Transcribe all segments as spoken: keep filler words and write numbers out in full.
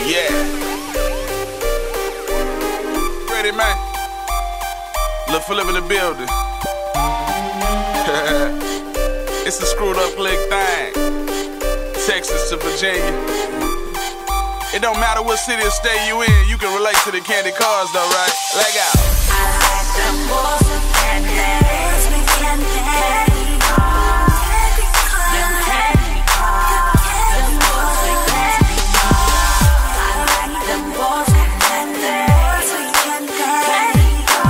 Yeah. Ready, man? Lil' Philip in the building. It's a screwed up click thing. Texas to Virginia. It don't matter what city or state you in, you can relate to the candy cars though, right? Leg out. I like the boys with candy. Boys with candy. Candy cars. Them candy cars. Them boys with candy cars. I like them boys with candy. Boys with candy. Candy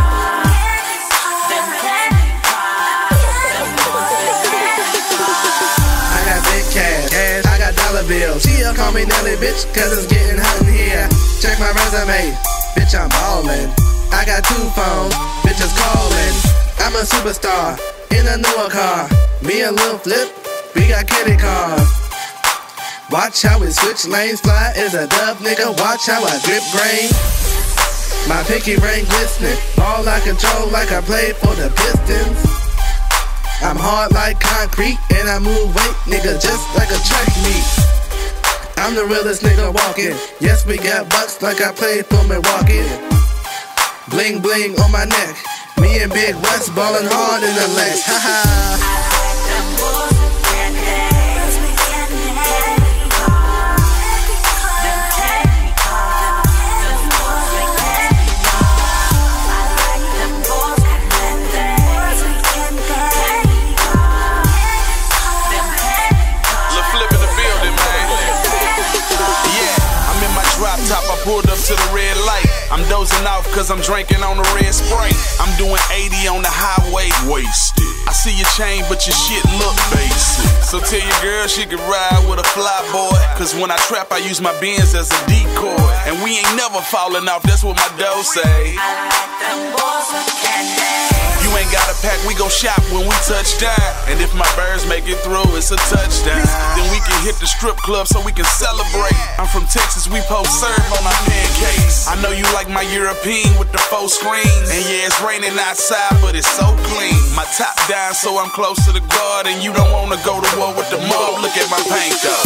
cars. Them candy cars. Them boys with candy cars. I got big cash, cash, I got dollar bills. She'll call me Nelly, bitch, cause it's getting hot in here. Check my resume, bitch, I'm ballin'. I got two phones, bitches calling. I'm a superstar in a newer car. Me and Lil Flip, we got candy cars. Watch how we switch lanes, fly is a dub, nigga. Watch how I grip grain. My pinky ring glistening, all I control like I play for the Pistons. I'm hard like concrete and I move weight, nigga, just like a track meet. I'm the realest nigga walking. Yes, we got bucks like I played for Milwaukee. Bling bling on my neck. Me and Big West ballin' hard in the legs. Ha ha. I like them boys with candy. Boys with candy. Candy cars. Them candy cars. Them boys with candy cars. I like them boys with candy. Boys with candy. Candy cars. Them candy cars. Lil' Flip in the building, man. Yeah, I'm in my drop top, I pulled up to the red light. I'm dozing off cause I'm drinking on the red Sprite. I'm doing eighty on the highway, wasted. I see your chain but your shit look basic. So tell your girl she can ride with a fly boy. Cause when I trap I use my Benz as a decoy. And we ain't never falling off, that's what my dough say. I like them boys with candy. You ain't got a pack, we gon' shop when we touch down. And if my birds make it through, it's a touchdown. Then we can hit the strip club so we can celebrate. I'm from Texas, we post serve on our pancakes. I know you like my European with the four screens. And yeah, it's raining outside, but it's so clean. My top down so I'm close to the guard. And you don't wanna go to war with the mob, look at my paint though.